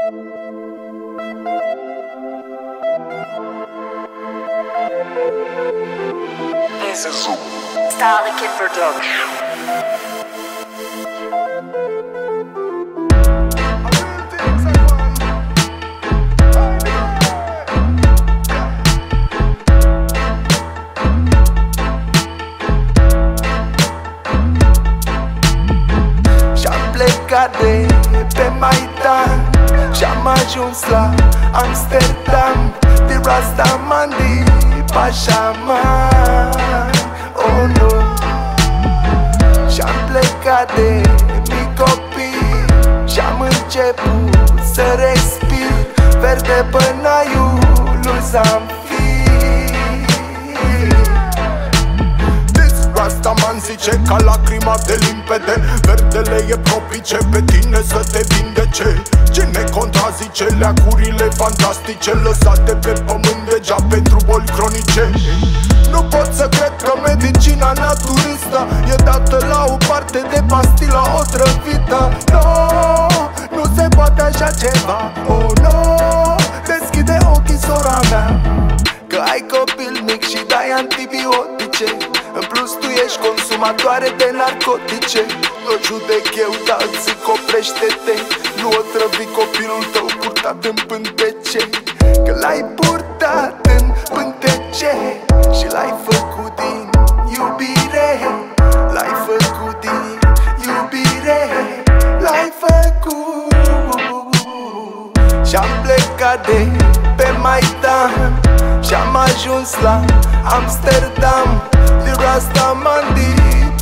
This is Starlight Kid Production. De pe Maidan și-am ajuns la Amsterdam, de Rastaman, de Pașaman. Oh no. Și-am plecat de mic copil și-am început să respir verde pânaiul lui Zamfir. Rastaman zice ca lacrima de limpede, verdele e propice pe tine să te vindece. Cine contrazice leacurile fantastice lăsate pe pământ deja pentru boli cronice? Nu pot să cred că medicina naturistă e dată la o parte de pastila otrăvită. No, nu se poate așa ceva. Oh no, deschide ochii, sora mea, că ai copil mic și dai antibiotice. În plus tu ești consumatoare de narcotice. Nu judec eu, dar zic oprește-te. Nu otrăvi copilul tău purtat în pântece, că l-ai purtat în pântece și l-ai făcut din iubire. L-ai făcut din iubire. L-ai făcut. Și-am plecat de pe Maidan și-am ajuns la Amsterdam, de Rastaman, de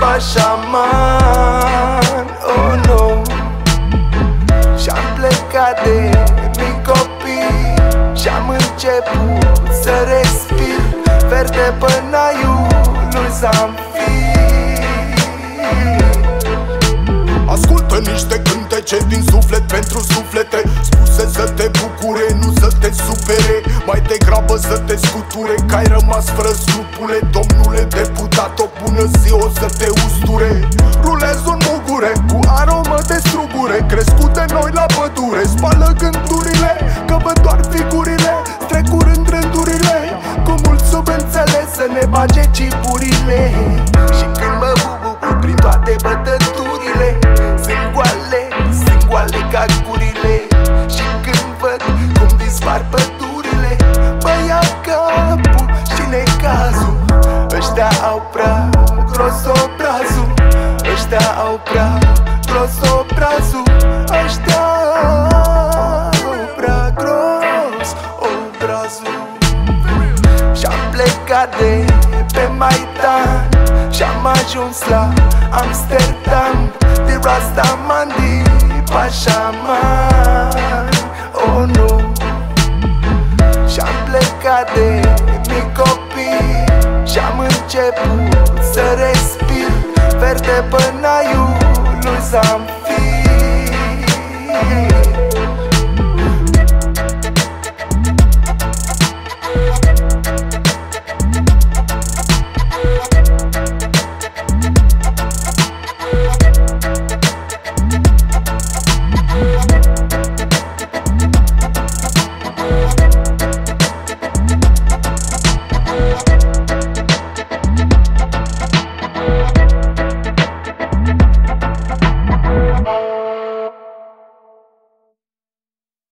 Pașaman. Oh no. Și-am plecat de mic copil și-am început să respir verde pânaiul lui Zamfir. Ascultă niște cântece din suflet pentru suflete, spuse să te bucure, nu să te supere, mai degrabă să te scuture, că ai rămas fără scrupule. Domnule deputat, o bună zi o să te usture. Rulez un mugure cu aromă de strugure, crescute noi la pădure. Spală gândurile, că văd doar figurile, strecurând rândurile, cu mult subînțeles să ne bage cipurile. Și când mă bubuc prin toate bătăturile, sunt goale ca gurile. Și când văd cum dispar pădurile, mă ia capul și necazul. Ăștia au prea gros obrazul, ăștia au prea gros obrazul, ăștia au prea gros obrazul. Și-am plecat de pe Maidan și-am ajuns la Amsterdam, de Rastaman, de Pașaman. Oh no. Și-am plecat de mic copil și-am început să respir verde pânaiul lui Zamfir.